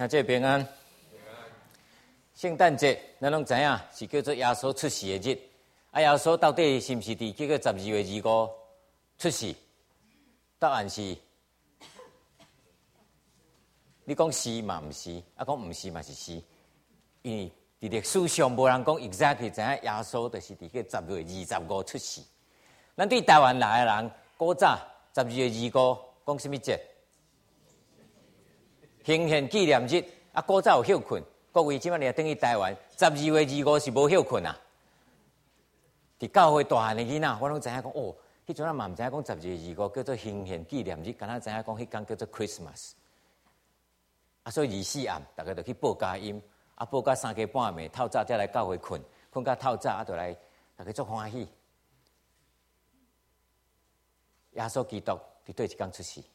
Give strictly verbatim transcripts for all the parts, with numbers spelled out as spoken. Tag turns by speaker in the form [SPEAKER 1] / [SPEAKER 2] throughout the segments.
[SPEAKER 1] 兄姐平安。圣诞节，咱拢知影是叫做耶稣出世的日。啊，耶稣到底是毋是伫这个十二月二五出世？答案是，你讲是嘛？毋是，啊，讲毋是嘛是是。因为伫历史上无人讲 exactly 知影耶稣就是伫个十月二十五出世。咱对台湾来的人，古早十二月二五讲什么节？兴宪纪念日。啊，古早有休困，各位即摆你等于台湾十二月二五是无休困啊。伫教会大汉的囡仔，我拢知影讲哦，迄阵啊嘛毋知影讲十二月二五叫做兴宪纪念日，敢若知影讲迄天叫做 Christmas。啊，所以二四暗，大家就去报佳音，啊报到三更半暝，透早才来教会困，困到透早啊，就来大家足欢喜。耶稣基督伫对一天出世，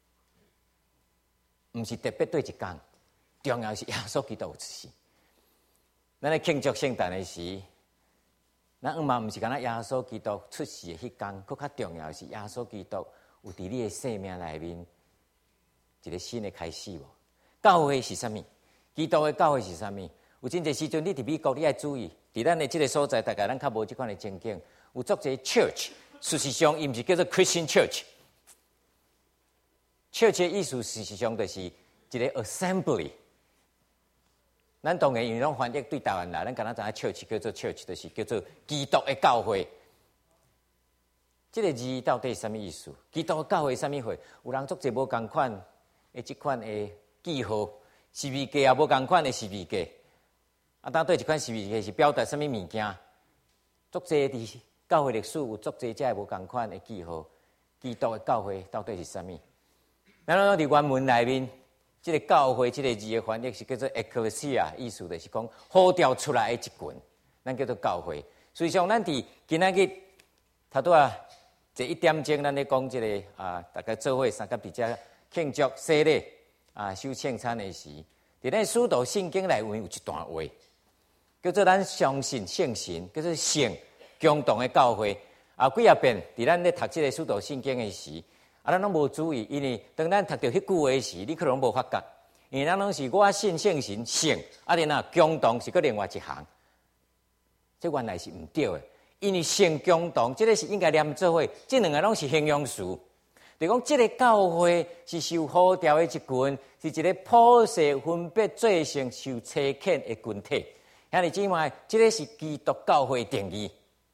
[SPEAKER 1] 毋是特别对一天，重要是耶稣基督有出世。咱咧庆祝圣诞的时，咱嘛毋是干那耶稣基督出世的迄天，佫较重要的是耶稣基督有伫你的生命内面一个新的开始无？教会是啥物？基督的教会是啥物？有真侪时阵，你伫美国你爱注意，伫咱的即个所在，大概咱较无即款的情景，有足侪 church。事实上，伊毋是叫做 Christian Church。Church 的意思事实上就是一个 assembly。咱当然因为拢翻译对台湾来，咱敢若知影 church 叫做 church， 就是叫做基督的教会。这个字到底是啥物意思？基督的教会是啥物会？有人足侪无共款的即款的记号，十字架也无共款的十字架。啊，当对一款十字架是表达啥物物件？足侪伫教会历史有足侪遮无共款的记号，基督的教会到底是啥物？咱拢伫原文内面，即、这个教会即、这个字的翻译是叫做 ecclesia， 意思就是讲呼召出来的一群，咱叫做教会。所以上咱伫今仔日头拄啊，这一点钟咱咧讲即个啊，大家做伙三甲伫遮庆祝洗礼啊，守圣餐的时，伫咱使徒圣经内面有一段话，叫做咱相信圣神，叫做圣。共同的教会啊，几啊遍伫咱咧读即个使徒圣经的时，啊，咱拢无注意，因为当咱读到迄句话时，你可能无发觉，因为咱拢是我信圣神圣，啊，然后共同是搁另外一项，这原来是毋对的，因为圣共同，即、这个是应该连做伙，即两个拢是形容词，就讲即个教会是受呼召的一群，是一个普世分别做成受差遣的群体。兄弟姊妹，即、这个是基督教会定义。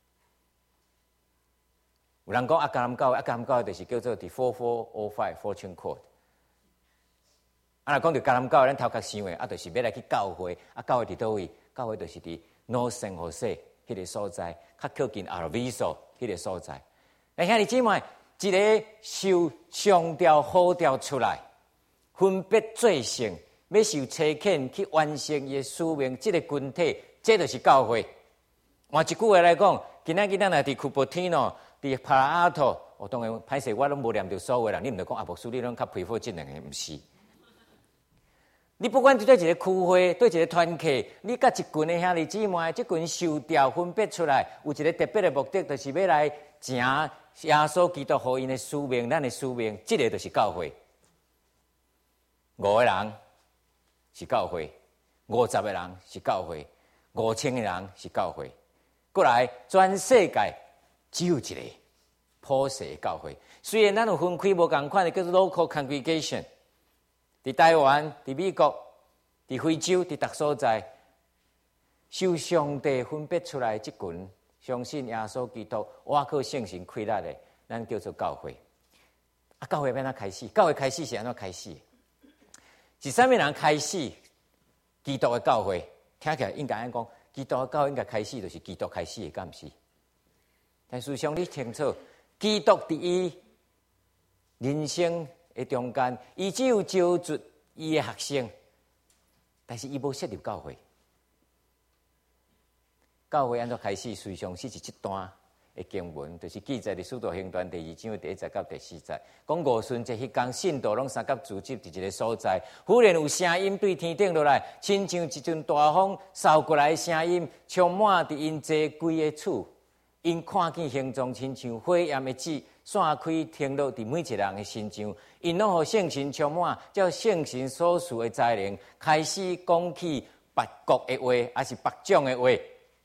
[SPEAKER 1] 有人讲阿加兰教会，阿加兰教会就是叫做 the four four oh five fortune code。啊，若讲到加兰教会，咱头壳想的啊，就是要来去教会，啊，教会伫倒位？教会就是伫 North San Jose 迄个所在，较靠近 Arvizo 迄个所在。哎，兄弟姊妹，一个受上调呼召出来，分别做成，要受差遣去完成伊的使命，这个群体，这就是教会。换一句话来讲，今仔日咱来伫 Cupertino。伫帕拉阿托，我当然歹势，我拢无念到所有人。你毋着讲阿伯叔，你拢较佩服即两个，毋是？你不管对一个区会，对一个团体，你甲一群的兄弟姊妹，即群受调分别出来，有一个特别的目的，就是要来行耶稣基督互因的使命，咱的使命，即、这个就是教会。五个人是教会，五十个人是教会，五千个人是教会。过来，全世界。只有一个普世教会，虽然咱有分开无共款的叫做 local congregation， 伫台湾、伫美国、伫非洲、伫各所在，受上帝分别出来即群相信耶稣基督、倚靠圣神开力的，咱叫做教会。啊，教会要安怎开始？教会开始是安怎开始？是啥物人开始基督的教会？听起来应该安讲，基督的教会应该开始就是基督开始的，敢毋是？但事实上，你清楚，基督伫伊人生的中间，伊只有招出伊的学生，但是伊无设立教会。教会安怎开始？实际上是一段的经文，就是记载伫《使徒行传》第二章第一节到第四节，讲五旬节迄天，信徒拢三甲聚集伫一个所在，忽然有声音对天顶落来，亲像一阵大风扫过来的声音，充满伫因坐规个厝。 因看见形状亲像火焰的纸，散开停落伫每一人的身上。因拢互圣神充满，照圣神所赐的才能，开始讲起别国的话，还是别种的话。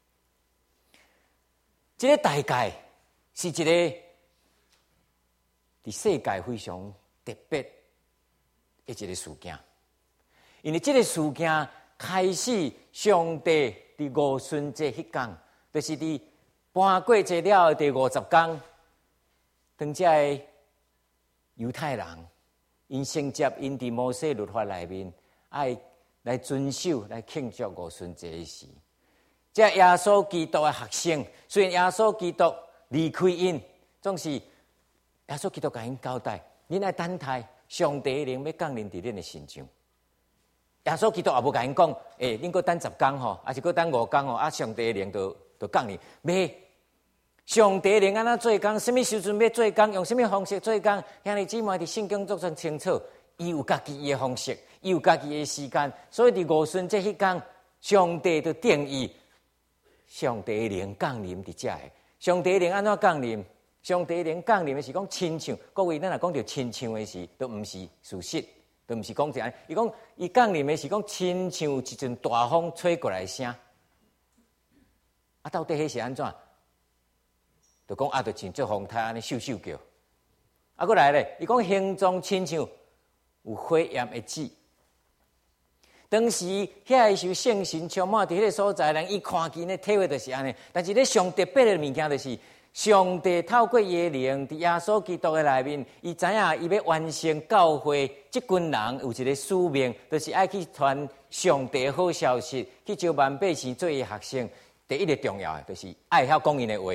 [SPEAKER 1] 这个大概是一个伫世界非常特别的一个事件，因为这个事件开始，上帝伫五旬节迄天，就是伫搬过节了的第五十天，当这的犹太人，因承接因伫摩西律法内面，爱来遵守、来庆祝五旬节的时，这耶稣基督的学生，虽然耶稣基督离开因，总是耶稣基督甲因交代：恁爱等待上帝的灵要降临伫恁的身上。耶稣基督也无甲因讲：诶、欸，恁搁等十天吼，还是搁等五天吼？啊，上帝的灵就就降临。袂，上帝的灵安怎做工？什么时阵要做工？用什么方式做工？兄弟姊妹伫圣经做成清楚，伊有家己伊的方式，伊有家己的时间。所以伫五旬节迄天，上帝就定义上帝的灵降临伫遮的。上帝的灵安怎降临？上帝的灵降临的是讲亲像，各位咱若讲到亲像的时，都毋是事实，都毋是讲这样。伊讲伊降临的是讲亲像一阵大风吹过来的声。啊，到底迄是安怎？就讲啊，就像这风台安尼咻咻叫。啊，过来咧，伊讲形状亲像有火焰的纸。当时遐个时候圣神充满伫迄个所在，人伊看见咧体会就是安尼。但是咧上特别的物件就是。上帝透过伊的灵，伫耶稣基督的内面，伊知影伊要完成教会，即群人有一个使命，就是爱去传上帝的好消息，去招万百姓做伊学生。第一个重要的，就是爱晓讲因的话。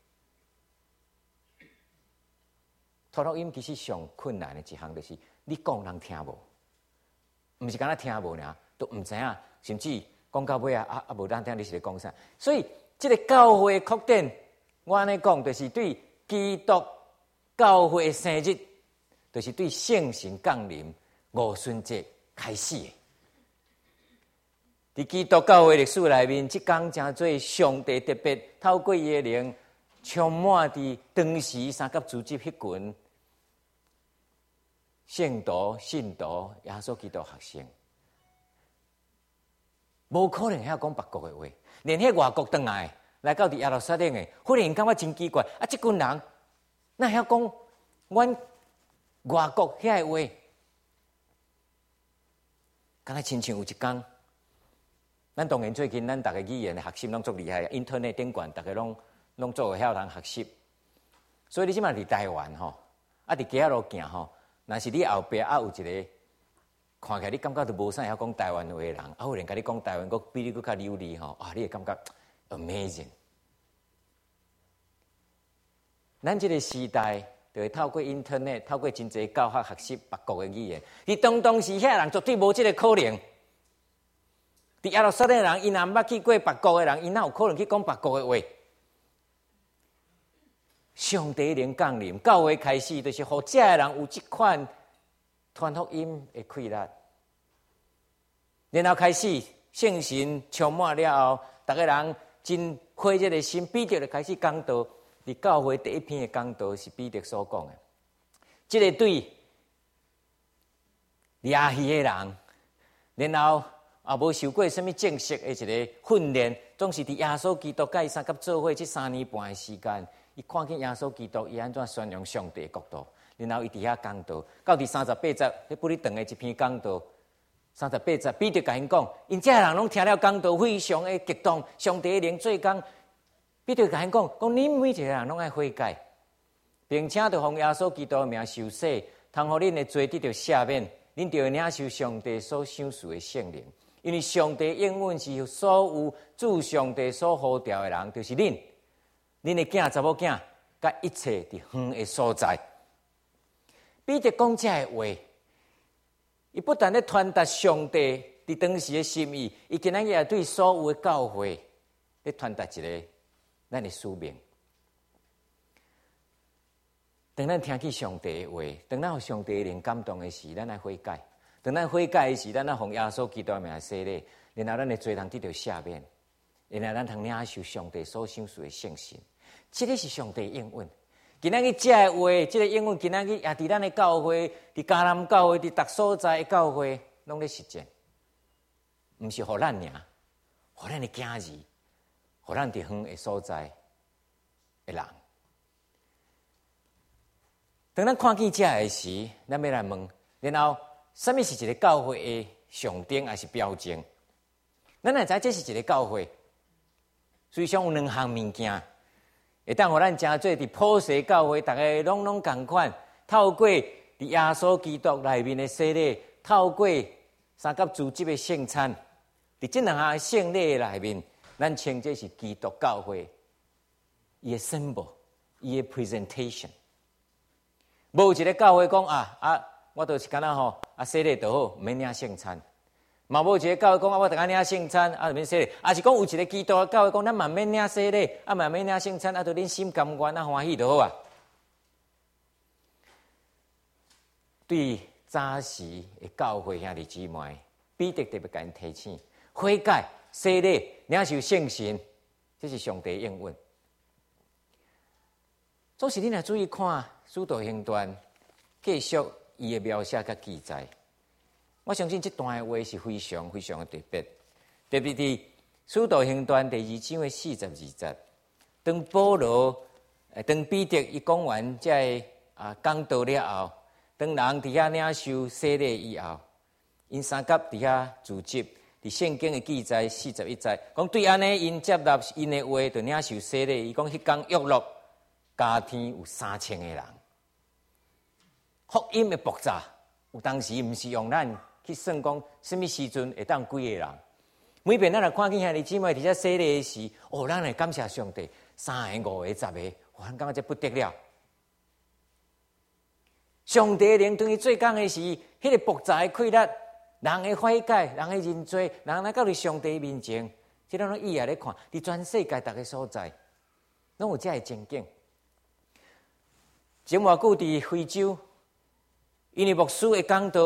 [SPEAKER 1] 托录音其实上困难的一项，就是你讲人听无，毋是干那听无尔，都毋知影，甚至讲到尾啊啊啊无人听你是咧讲啥。所以，即个教会的扩展。我安尼讲，就是对基督教会的生日，就是对圣神降临五旬节开始的。伫基督教会历史内面，即天真做上帝特别透过伊的灵，充满伫当时三甲组织迄群圣徒、信徒、耶稣基督学生，无可能遐讲别国的话，连迄外国转来。来到伫耶路撒冷诶，忽然感觉真奇怪，啊！即群人哪晓讲阮外国遐个话？敢若亲像有一天，咱当然最近咱逐个语言诶学习拢足厉害 ，Internet 顶管逐个拢拢做会晓人学习。所以你即摆伫台湾吼，啊伫街仔路行吼，若是你后壁啊有一个看起来你感觉都无啥晓讲台湾话诶人，啊忽然甲你讲台湾，佫比你佫较流利吼，啊，你会感觉。Amazing！ 咱这个时代就会透过 Internet， 透过真侪教学学习别国的语言。伫当当时遐人绝对无这个可能。伫耶路撒冷人，伊若毋捌去过别国的人，伊哪有可能去讲别国的话？上帝灵降临，教会开始，就是互遮的人有即款传福音的气力，然后开始圣神充满了后，逐个人。真火热的心，彼得就开始讲道。伫教会第一篇的讲道是彼得所讲的。这个对亚希的人，然后也无受过什么正式的一个训练，总是伫耶稣基督甲伊三甲做伙这三年半的时间，伊看见耶稣基督伊安怎宣扬上帝的国度，然后伊伫遐讲道，到第三十八节，迄不哩长的一篇讲道。三十八节，彼得甲因讲，因遮人拢听了讲道，非常的激动。上帝的灵做工，彼得甲因讲，讲恁每一个人拢爱悔改，并且着奉耶稣基督的名受洗，通互恁的罪得到赦免，恁就会领受上帝所赏赐的圣灵。因为上帝应允是所有主上帝所呼召的人，就是恁，恁的囝、查某囝，甲一切伫远的所在。彼得讲遮的话。伊不但咧传达上帝伫当时的心意，伊今仔日也对所有的教会咧传达一个咱的使命。当咱听起上帝的话，当咱有上帝的灵感动的时，咱来悔改；当咱悔改的时，咱来奉耶稣基督的名洗礼，然后咱的罪人得到赦免，然后咱通领受上帝所赏赐的圣神。 这个是上帝应允。今仔日这个话，这个应允，今仔日也伫咱的教会，伫迦南教会，伫逐所在的教会，拢咧实践。毋是互咱尔，互咱的囝儿，互咱伫远的所在的人。当咱看见这个时，咱要来问，然后什么是一个教会的象征，还是标志？咱来知这是一个教会，所以上有两项物件，会当互咱真做伫普世教会，大家拢拢共款，透过伫耶稣基督内面的洗礼，透过三甲组织的圣餐，伫这两项圣礼内面，咱称这是基督教会伊的 symbol， 伊的 presentation。无一个教会讲啊啊，我就是干那吼啊洗礼就好，毋免领圣餐。嘛无一个教会讲啊，我逐个领圣餐啊，免洗礼。啊是讲有一个基督的教会讲，咱嘛免领洗礼，啊嘛免领圣餐，啊，就恁心甘愿啊欢喜就好啊。对早时的教会兄弟姊妹，彼得特别甲因提醒：悔改、洗礼、领受圣神，这是上帝应允。总是你若注意看《使徒行传》，继续伊的描写甲记载。我相信这段的话是非常非常的特别，特别伫《使徒行传》第二章的四十二节，当保罗、当彼得伊讲完这个啊讲道了后，当人伫遐领受洗礼以后，因三甲伫遐自集，伫圣经的记载四十一节，讲对安尼因接纳因的话，就领受洗礼。伊讲迄天约录加天有三千个人，福音的爆炸，有当时毋是用咱去算讲什么时阵会当几个人。每遍咱来看见兄弟姊妹伫遮洗礼的时，哦，咱来感谢上帝，三个、五个、十个，哦，咱感觉这不得了。上帝灵对伊做工的时，迄、那个爆炸的气力，人的悔改，人的认罪，人来到伫上帝面前，即种伊也咧看，伫全世界逐个所在，拢有遮个情景。前偌久伫非洲，因为牧师的讲道，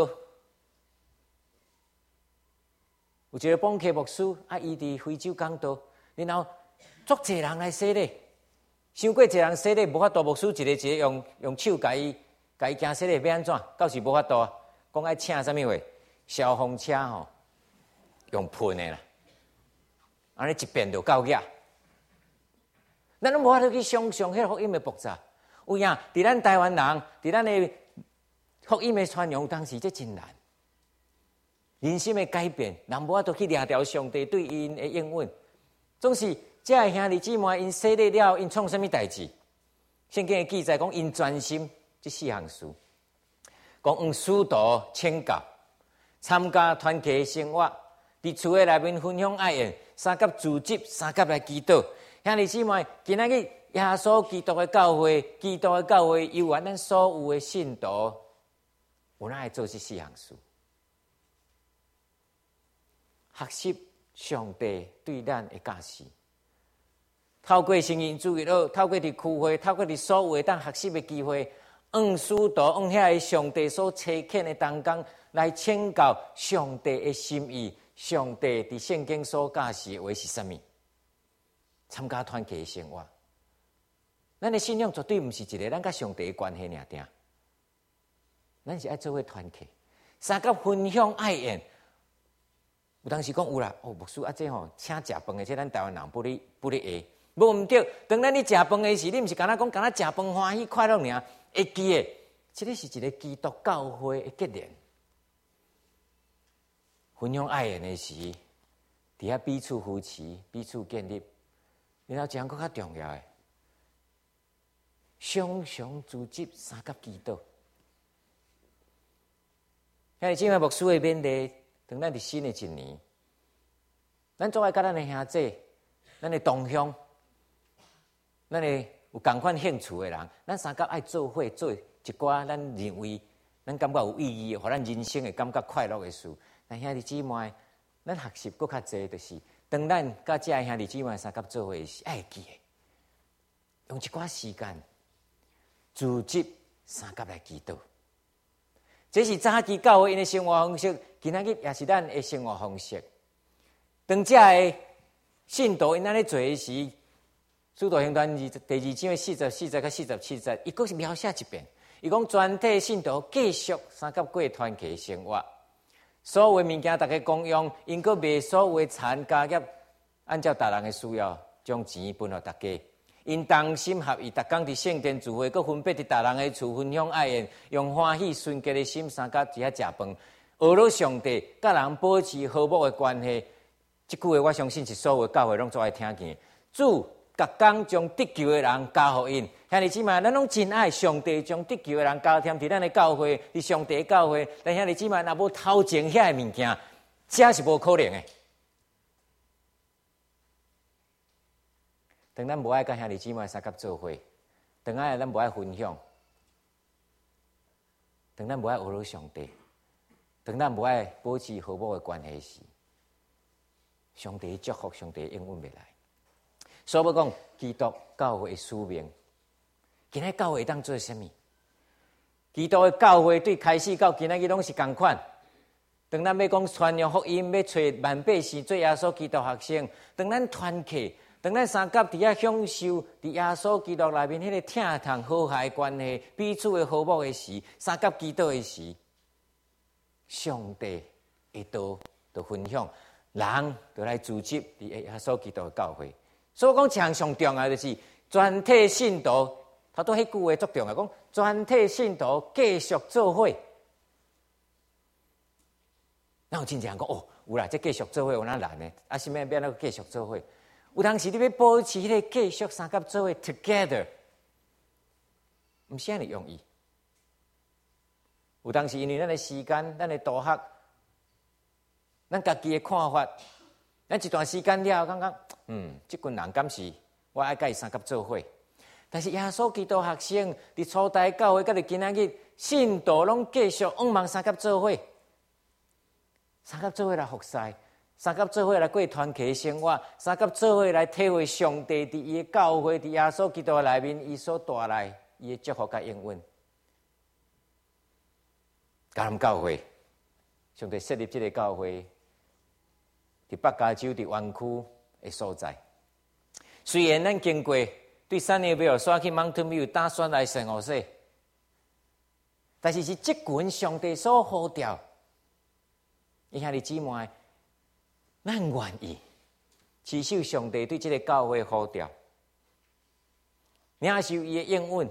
[SPEAKER 1] 有一个帮客牧师啊，伊伫非洲讲道，然后足侪人来洗礼，伤过侪人洗礼，无法度牧师一个一个用用手甲伊甲伊惊洗礼要安怎？到时无法度啊，讲爱请啥物货？消防车吼，用喷的啦，安尼一遍就够野。咱拢无法度去想象迄个福音的爆炸。有影，伫咱台湾人，伫咱的福音的传扬，当时这真难。人心的改变，人无法度去掠掉上帝对因的应允。总是这个兄弟姊妹因洗礼了，因创什么代志？圣经的记载讲，因专心这四项事，讲用使徒请教，参加团契生活，伫厝的内面分享爱宴，三甲组织，三甲来祈祷。兄弟姊妹，今仔日耶稣基督的教会，基督的教会，有完咱所有的信徒，有哪会做这四项事？学习上帝对咱的教示，透过圣言主义咯，透过伫聚会，透过伫所有的当学习的机会，用使徒用遐个上帝所差遣的同工来请教上帝的心意，上帝伫圣经所教示的话是啥物？参加团契的生活。咱的信仰绝对毋是一个咱甲上帝的关系尔定，咱是爱做伙团契，三甲分享爱宴。有当时讲有啦，哦，牧师啊，这吼请食饭的，这咱台湾人不哩不哩会，无毋对。当咱你食饭的时，你毋是干那讲，干那食饭欢喜快乐尔，会记的，这个是一个基督教会的结连。分享爱宴的时，伫遐彼此扶持，彼此建立，然后一项更较重要的。常常组织三甲祈祷，遐即卖牧师的勉励，当咱伫新的一年，咱总爱甲咱的兄弟、咱的同乡、咱的有共款兴趣的人，咱三甲爱做伙做一寡咱认为咱感觉有意义、互咱人生会感觉快乐的事。咱兄弟姊妹，咱学习搁较济，就是当咱甲这兄弟姊妹三甲做伙时，爱记的，用一寡时间。组织三甲来祈祷，这是早期教会因的生活方式，今仔日也是咱的生活方式。当这个信徒因安尼做的时， 使徒行传二第二章的四十、四十到四十七节，伊阁是描写一遍。伊讲全体信徒继续三甲过团契的生活，所有的物件大家共用，因阁卖所有的田家业，按照大人的需要，将钱分予大家。因同心合意，逐工伫圣殿聚会，阁分别伫大人的厝分享爱宴，用欢喜纯洁的心，三甲伫遐食饭，学了上帝，甲人保持和睦的关系。即句话，我相信是所有的教会拢最爱听见。主逐工将得救的人交互因，兄弟姊妹，咱拢真爱上帝将得救的人交添伫咱的教会，伫上帝的教会。但兄弟姊妹，若无头前遐个物件，这是无可能的。当咱无爱甲兄弟姊妹三甲做伙，当爱咱无爱分享，当咱无爱学了上帝，当咱无爱保持和睦的关系时，上帝祝福，上帝应允未来。所以要讲，基督教会的使命，今仔教会当做什么？基督的教会对开始到今仔日拢是共款。当咱要讲传扬福音，要找万百姓做耶稣基督学生，当咱团契，当咱三甲伫遐享受伫耶稣基督内面迄个疼痛和谐的关系，彼此的和睦的时，三甲基督的时，上帝会道就分享，人就来组织伫耶稣基督的教会。所以讲，上上重要就是全体信徒，头拄迄句话足重要，讲全体信徒继续做伙。那有真正人讲哦，有啦，这继续做伙有哪难呢？啊，是咩变那继续做伙？有当时你要保持迄个继续三甲做伙 together， 毋是安尼容易。有当时因为咱的时间、咱的大学、咱家己的看法。咱一段时间了，感觉嗯，即群人敢是我爱甲伊三甲做伙。但是耶稣基督学生伫初代教会，甲伫今仔日信徒拢继续往忙三甲做伙，三甲做伙来服侍，三甲做伙来过团契生活，三甲做伙来体会上帝伫伊的教会，伫耶稣基督内面伊所带来伊的祝福甲应允。甲咱教会，上帝设立即个教会。伫北加州伫湾区的所在，虽然咱经过对三年尾选去 Mountain View 打算来圣何塞，但是是即群上帝所呼召，伊兄弟姊妹，咱愿意持守上帝对即个教会呼召，领受伊的应允，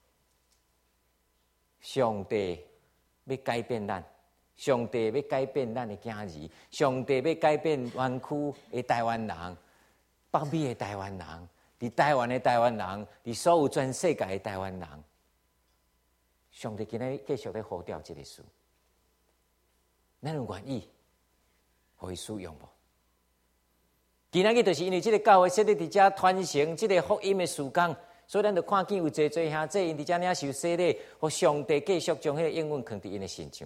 [SPEAKER 1] 上帝要改变咱。上帝要改变咱的囝儿，上帝要改变湾区的台湾人，北美的台湾人，伫台湾的台湾人，伫所有全世界的台湾人，上帝今日继续在呼召这个事，咱有愿意互伊使用无？今仔日就是因为这个教会设立伫遮传承这个福音的时间，所以咱就看见有侪侪兄弟因伫遮领受洗礼，互上帝继续将迄个应允放伫因的身上。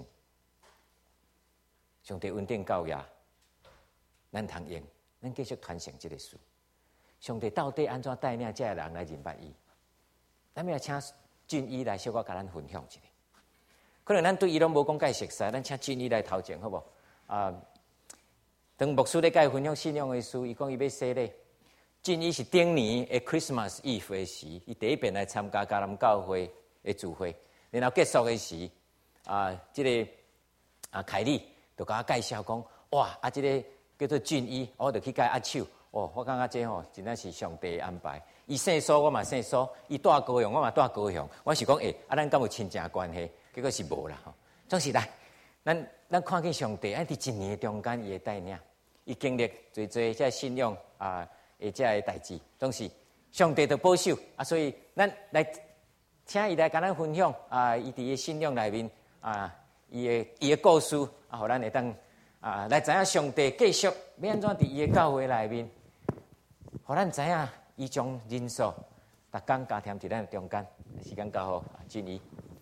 [SPEAKER 1] 上帝稳定教育，咱通用，咱继续传承这个事。上帝到底安怎带领这个人来认捌伊？咱要请俊义来小可甲咱分享一下。可能咱对伊拢无讲介熟悉，咱请俊义来头前好无？啊，当牧师咧甲伊分享信仰的事，伊讲伊要洗礼。俊义是顶年的 Christmas Eve 的时，伊第一遍来参加迦南教会的聚会，然后结束的时，啊，这个啊凯利。就甲我介绍讲，哇！啊，即、这个叫做俊义，我就去甲伊握手。哦，我感觉这吼真正是上帝的安排。伊姓苏，我嘛姓苏；伊住高雄，我嘛住高雄。我是讲，诶、欸，啊，咱敢有亲情关系？结果是无啦吼。总是来，咱咱看见上帝，啊，伫一年的中间，伊的带领，伊经历最最这信仰啊，诶，这个代志，总是上帝的保守啊。所以，咱来请伊来甲咱分享啊，伊伫伊信仰内面啊。伊的伊的故事啊，互咱会当啊来知影上帝继续要安怎伫伊的教会内面，互咱知影伊将人数逐工加添伫咱的中间。时间到好，俊义。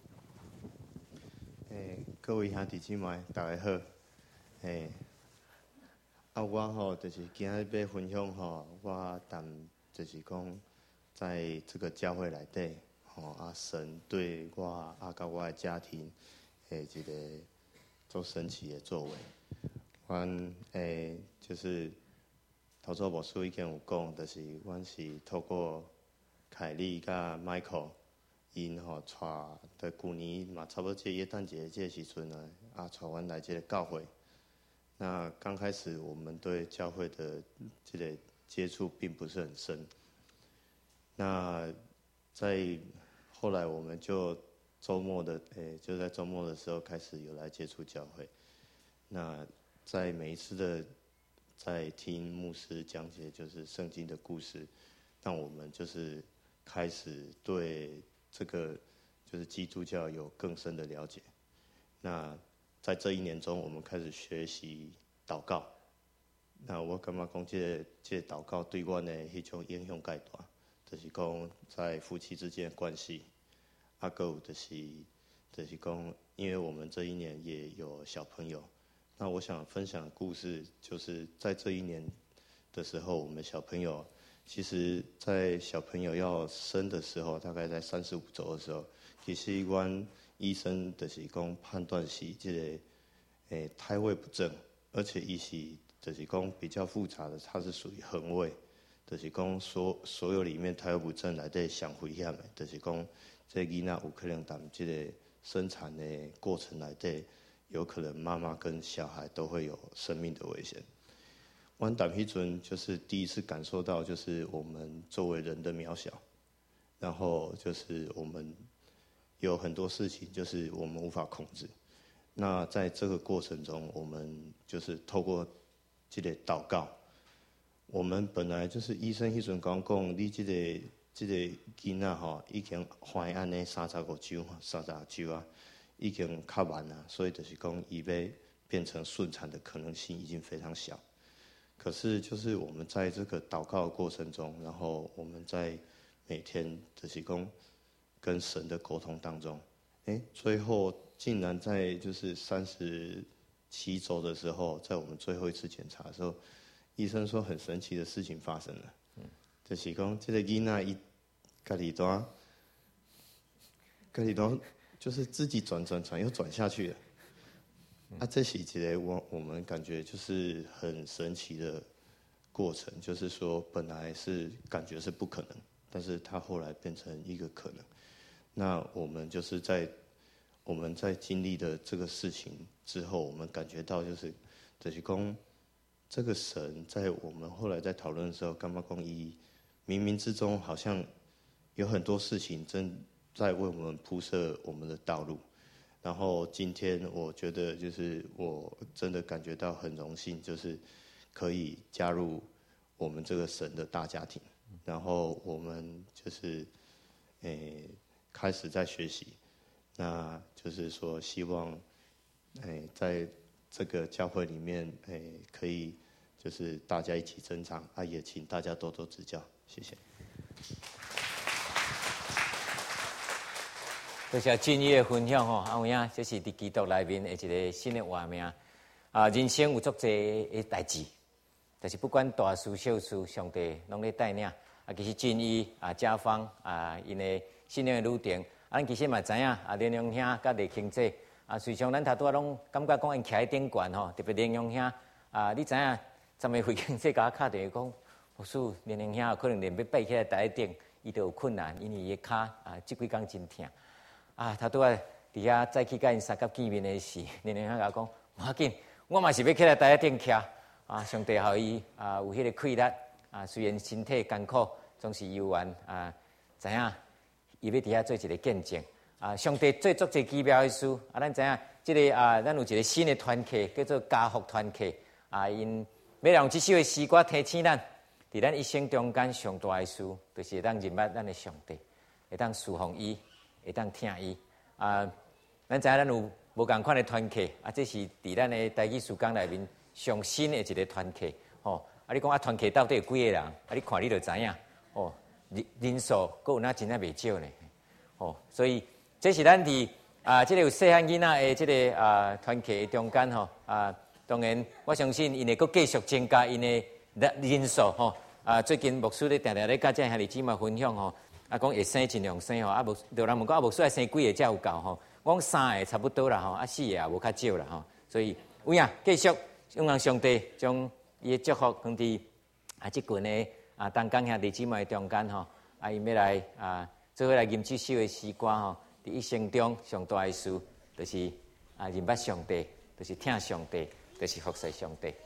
[SPEAKER 2] 诶，各位兄弟姊妹，大家好。诶，啊，我吼就是今日要分享吼，我谈就是讲，在这个教会内底，吼啊，神对我啊，甲我的家庭。诶，一个做神奇的作为，阮诶就是头先牧师已经有讲，就是阮是透过凯利甲 Michael 因吼带，在旧年嘛差不多这耶诞节这时阵呢，啊带阮来这个教会。那刚开始我们对教会的这个接触并不是很深。那在后来我们就周末的诶、欸，就在周末的时候开始有来接触教会。那在每一次的在听牧师讲解就是圣经的故事，让我们就是开始对这个就是基督教有更深的了解。那在这一年中，我们开始学习祷告。那我感觉讲，这个这个祷告对我的迄种影响介大，就是讲在夫妻之间的关系，啊，还有就是就是讲，因为我们这一年也有小朋友，那我想分享的故事，就是在这一年的时候，我们小朋友其实，在小朋友要生的时候，大概在三十五周的时候，其实阮医生就是讲判断是这个诶胎位不正，而且伊是就是讲比较复杂的，它是属于横位，就是讲所所有里面胎位不正内底上危险的，就是讲这囡仔有可能在这个生产的过程内底，有可能妈妈跟小孩都会有生命的危险。阮当迄阵就是第一次感受到，就是我们作为人的渺小，然后就是我们有很多事情就是我们无法控制。那在这个过程中，我们就是透过这个祷告，我们本来就是医生迄阵讲讲，你这个这个囡仔吼已经怀安尼三十五周、三十周啊，已经较慢啦，所以就是讲伊要变成顺产的可能性已经非常小。可是就是我们在这个祷告的过程中，然后我们在每天就是讲跟神的沟通当中，哎，最后竟然在就是三十七周的时候，在我们最后一次检查的时候，医生说很神奇的事情发生了，嗯、就是讲这个囡仔伊家己端，家己端就是自己转转转又转下去了。啊，这是一个我我们感觉就是很神奇的过程，就是说本来是感觉是不可能，但是它后来变成一个可能。那我们就是在我们在经历的这个事情之后，我们感觉到就是就是说这个神在我们后来在讨论的时候，干嘛讲伊冥冥之中好像有很多事情正在为我们铺设我们的道路。然后今天我觉得就是我真的感觉到很荣幸，就是可以加入我们这个神的大家庭。然后我们就是诶开始在学习，那就是说希望诶在这个教会里面诶可以就是大家一起增长啊，也请大家多多指教，谢谢。
[SPEAKER 1] 多谢俊义的分享吼，啊有影，这是伫基督内面的一个新的画面。啊，人生有足侪的代志，但是不管大事小事，上帝拢咧带领。啊，其实俊义啊、家芳啊，因的信仰的旅程，啊，咱其实嘛知影啊，连勇兄甲李庆姐啊，随常咱头拄仔拢感觉讲因徛喺顶悬吼，特别连勇兄啊，你知影，昨暝慧庆姐甲我敲电话讲，牧师连勇兄可能连要爬起来台顶，伊都有困难，因为伊的骹啊，即几工真疼。啊，头拄仔伫遐再去甲因三角见面的时，连连甲我讲，无要紧，我嘛是要起来台顶徛。啊，上帝互伊啊有迄个气力啊，虽然身体艰苦，总是有缘啊，知影伊要伫遐做一个见证啊。上帝做足侪奇妙的事啊，咱知影即、這个啊，咱有一个新的团契叫做家福团契啊，因要用即首的诗歌提醒咱，伫咱一生中间上大的事，就是会当认捌咱的上帝，会当侍奉伊。会当听伊啊，咱知影咱有无共款的团契啊，这是伫咱的台语事工内面上新的一个团契吼。啊，你讲啊，团契到底有几个人？啊，你看你就知影哦，人人数阁有哪真正袂少呢？哦，所以这是咱伫啊，这个有细汉囡仔的这个啊团契中间吼啊，当然我相信因会阁继续增加因的人数吼啊。最近牧师咧定定咧甲这兄弟姊妹分享吼。啊，讲会生尽量生吼，啊无有人问讲啊，无需要生几个才有够吼？我讲三个差不多啦吼，啊四个也无较少啦吼。所以有影继续用让上帝将伊的祝福放伫啊，即群呢啊，当讲兄弟姊妹中间吼，啊，因要来啊，做伙来吟这首的诗歌吼，伫一生中上大的事，就是啊，认捌上帝，就是听上帝，就是服侍上帝。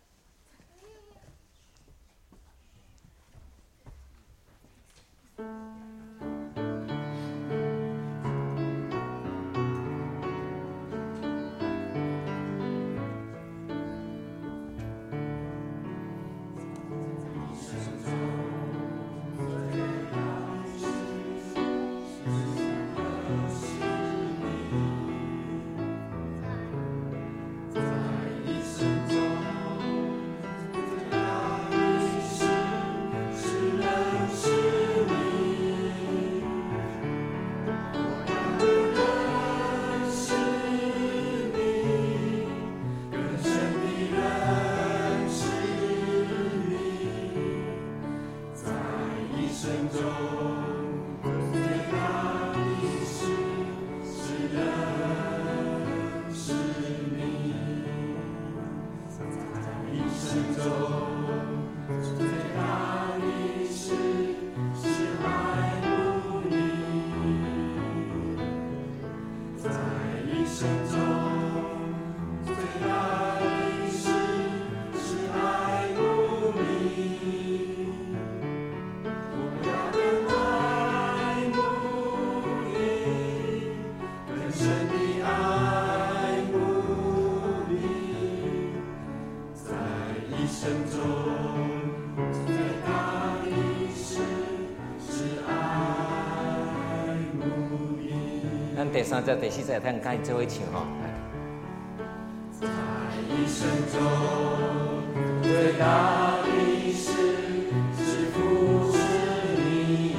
[SPEAKER 1] 咱第三节、第四节，咱可以做伙唱吼。在一生中最大的事是服侍你，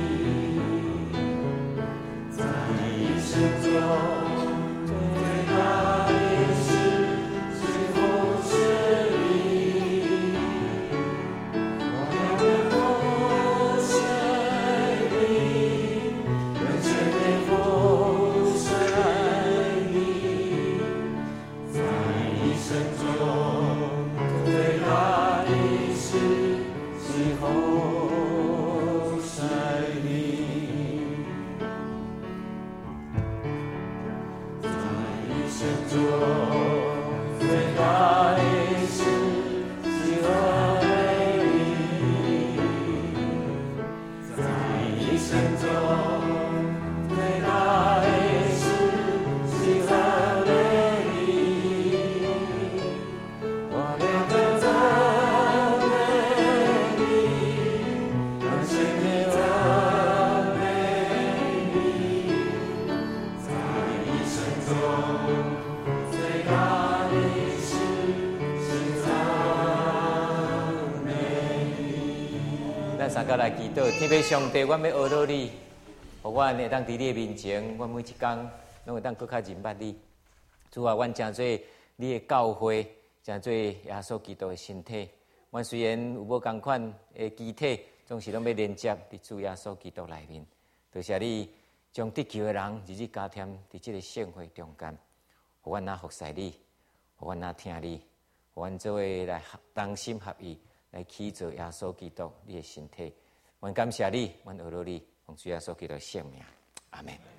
[SPEAKER 1] 在一生中。三个来祈祷，天父上帝，我要学到你，互我会当伫你的面前，我每一天拢会当更较认捌你。主啊，阮诚做你的教会，诚做耶稣基督的身体。阮虽然有无共款的肢体，总是拢要连接伫主耶稣基督内面。多谢你将地球的人日日加添伫即个盛会中间，互阮哪服侍你，互阮哪听你，互阮做伙来同心合意。来起做耶稣基督你的身体，阮感谢你，阮学到你，奉主耶稣基督的圣名，阿门。